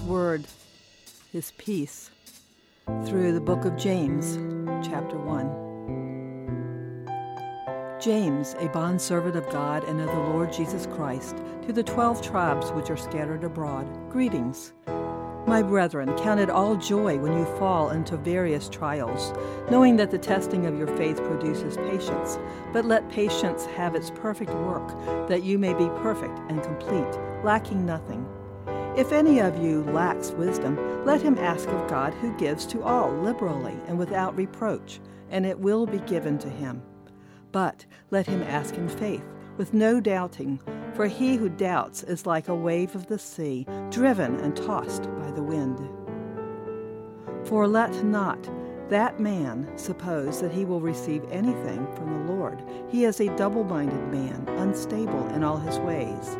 word, his peace, through the book of James, chapter 1. James, a bondservant of God and of the Lord Jesus Christ, to the 12 tribes which are scattered abroad, greetings. My brethren, count it all joy when you fall into various trials, knowing that the testing of your faith produces patience. But let patience have its perfect work, that you may be perfect and complete, lacking nothing. If any of you lacks wisdom, let him ask of God, who gives to all liberally and without reproach, and it will be given to him. But let him ask in faith, with no doubting, for he who doubts is like a wave of the sea, driven and tossed by the wind. For let not that man suppose that he will receive anything from the Lord. He is a double-minded man, unstable in all his ways.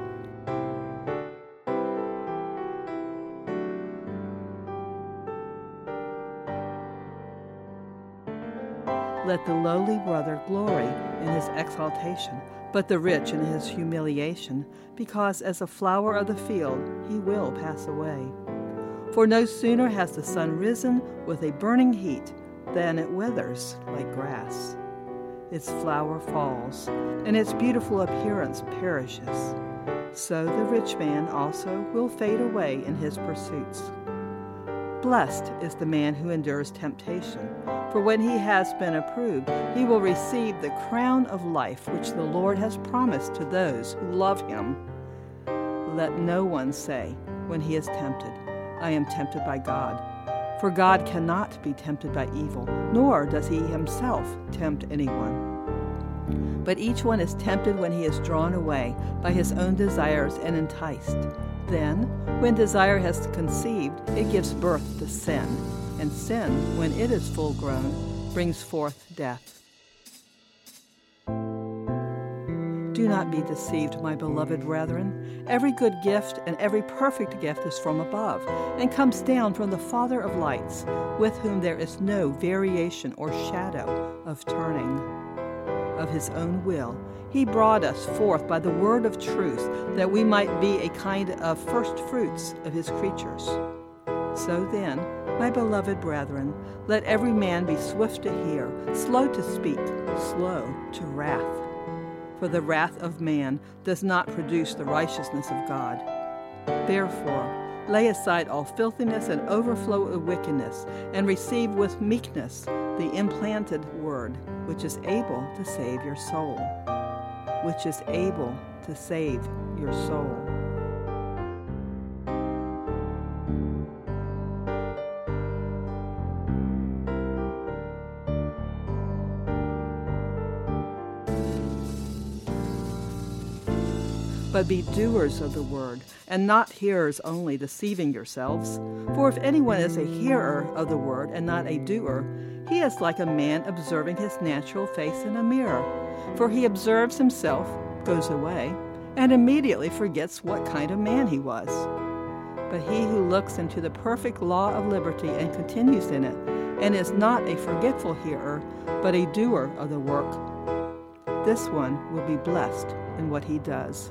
Let the lowly brother glory in his exaltation, but the rich in his humiliation, because as a flower of the field he will pass away. For no sooner has the sun risen with a burning heat than it withers like grass. Its flower falls, and its beautiful appearance perishes. So the rich man also will fade away in his pursuits. Blessed is the man who endures temptation, for when he has been approved, he will receive the crown of life which the Lord has promised to those who love him. Let no one say, when he is tempted, I am tempted by God. For God cannot be tempted by evil, nor does he himself tempt anyone. But each one is tempted when he is drawn away by his own desires and enticed. Then, when desire has conceived, it gives birth to sin, and sin, when it is full grown, brings forth death. Do not be deceived, my beloved brethren. Every good gift and every perfect gift is from above, and comes down from the Father of lights, with whom there is no variation or shadow of turning. Of his own will, he brought us forth by the word of truth, that we might be a kind of first fruits of his creatures. So then, my beloved brethren, let every man be swift to hear, slow to speak, slow to wrath. For the wrath of man does not produce the righteousness of God. Therefore, lay aside all filthiness and overflow of wickedness, and receive with meekness the implanted word, which is able to save your soul. Which is able to save your soul. But be doers of the word, and not hearers only, deceiving yourselves. For if anyone is a hearer of the word and not a doer, he is like a man observing his natural face in a mirror. For he observes himself, goes away, and immediately forgets what kind of man he was. But he who looks into the perfect law of liberty and continues in it, and is not a forgetful hearer, but a doer of the work, this one will be blessed in what he does.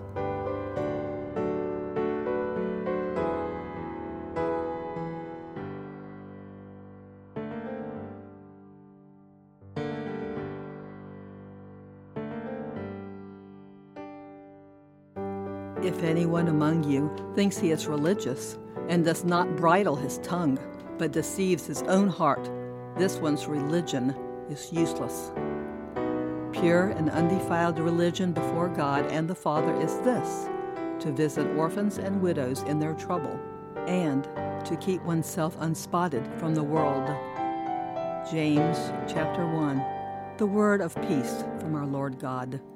If anyone among you thinks he is religious, and does not bridle his tongue, but deceives his own heart, this one's religion is useless. Pure and undefiled religion before God and the Father is this, to visit orphans and widows in their trouble, and to keep oneself unspotted from the world. James chapter 1, the word of peace from our Lord God.